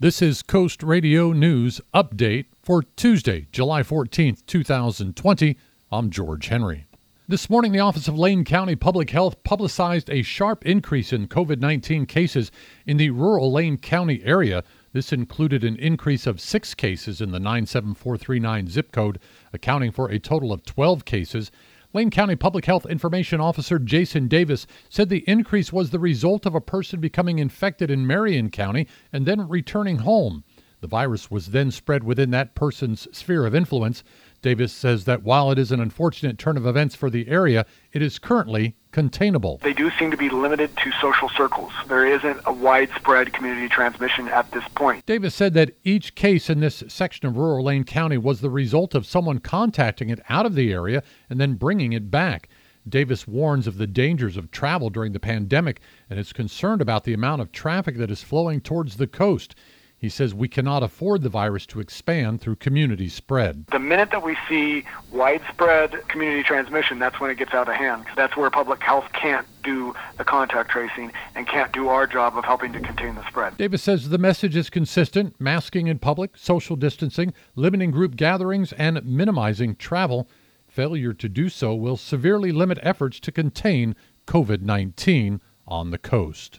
This is Coast Radio News Update for Tuesday, July 14th, 2020. I'm George Henry. This morning, the Office of Lane County Public Health publicized a sharp increase in COVID-19 cases in the rural Lane County area. This included an increase of 6 cases in the 97439 zip code, accounting for a total of 12 cases. Lane County Public Health Information Officer Jason Davis said the increase was the result of a person becoming infected in Marion County and then returning home. The virus was then spread within that person's sphere of influence. Davis says that while it is an unfortunate turn of events for the area, it is currently containable. They do seem to be limited to social circles. There isn't a widespread community transmission at this point. Davis said that each case in this section of rural Lane County was the result of someone contacting it out of the area and then bringing it back. Davis warns of the dangers of travel during the pandemic and is concerned about the amount of traffic that is flowing towards the coast. He says we cannot afford the virus to expand through community spread. The minute that we see widespread community transmission, that's when it gets out of hand. That's where public health can't do the contact tracing and can't do our job of helping to contain the spread. Davis says the message is consistent: masking in public, social distancing, limiting group gatherings, and minimizing travel. Failure to do so will severely limit efforts to contain COVID-19 on the coast.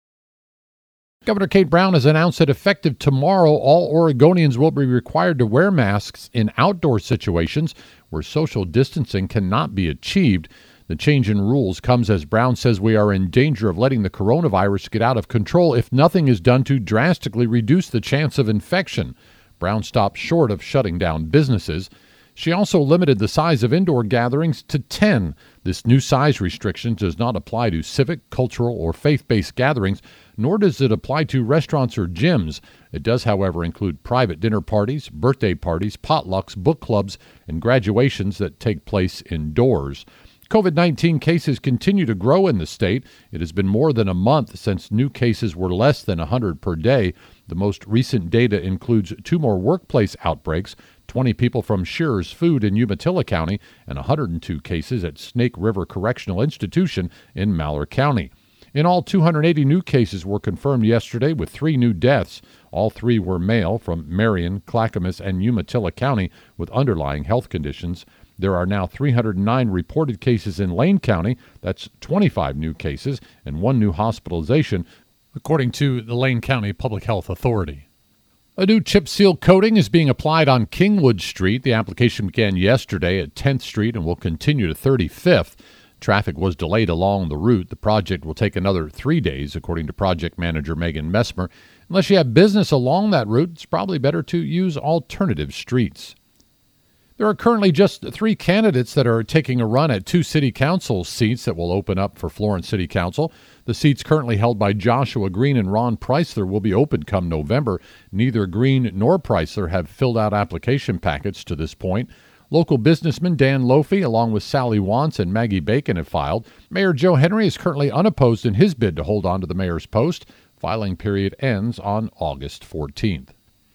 Governor Kate Brown has announced that effective tomorrow, all Oregonians will be required to wear masks in outdoor situations where social distancing cannot be achieved. The change in rules comes as Brown says we are in danger of letting the coronavirus get out of control if nothing is done to drastically reduce the chance of infection. Brown stopped short of shutting down businesses. She also limited the size of indoor gatherings to 10. This new size restriction does not apply to civic, cultural, or faith-based gatherings, nor does it apply to restaurants or gyms. It does, however, include private dinner parties, birthday parties, potlucks, book clubs, and graduations that take place indoors. COVID-19 cases continue to grow in the state. It has been more than a month since new cases were less than 100 per day. The most recent data includes 2 more workplace outbreaks, 20 people from Shearer's Food in Umatilla County, and 102 cases at Snake River Correctional Institution in Malheur County. In all, 280 new cases were confirmed yesterday, with 3 new deaths. All 3 were male from Marion, Clackamas, and Umatilla County with underlying health conditions. There are now 309 reported cases in Lane County. That's 25 new cases and 1 new hospitalization, according to the Lane County Public Health Authority. A new chip seal coating is being applied on Kingwood Street. The application began yesterday at 10th Street and will continue to 35th. Traffic was delayed along the route. The project will take another 3 days, according to project manager Megan Messmer. Unless you have business along that route, it's probably better to use alternative streets. There are currently just 3 candidates that are taking a run at 2 city council seats that will open up for Florence City Council. The seats currently held by Joshua Green and Ron Preisler will be open come November. Neither Green nor Preisler have filled out application packets to this point. Local businessman Dan Lofi, along with Sally Wantz and Maggie Bacon, have filed. Mayor Joe Henry is currently unopposed in his bid to hold on to the mayor's post. Filing period ends on August 14th.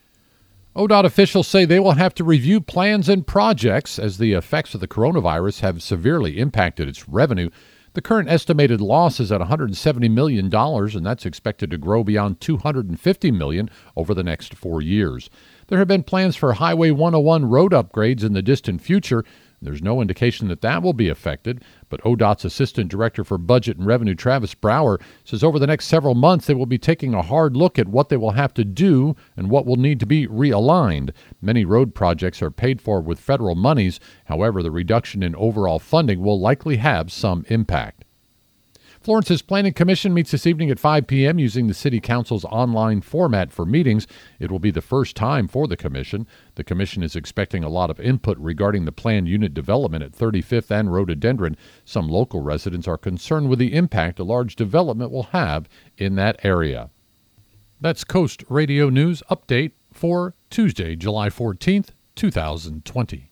ODOT officials say they will have to review plans and projects as the effects of the coronavirus have severely impacted its revenue. The current estimated loss is at $170 million, and that's expected to grow beyond $250 million over the next 4 years. There have been plans for Highway 101 road upgrades in the distant future. There's no indication that that will be affected, but ODOT's Assistant Director for Budget and Revenue, Travis Brower, says over the next several months they will be taking a hard look at what they will have to do and what will need to be realigned. Many road projects are paid for with federal monies. However, the reduction in overall funding will likely have some impact. Florence's Planning Commission meets this evening at 5 p.m. using the City Council's online format for meetings. It will be the first time for the Commission. The Commission is expecting a lot of input regarding the planned unit development at 35th and Rhododendron. Some local residents are concerned with the impact a large development will have in that area. That's Coast Radio News Update for Tuesday, July 14th, 2020.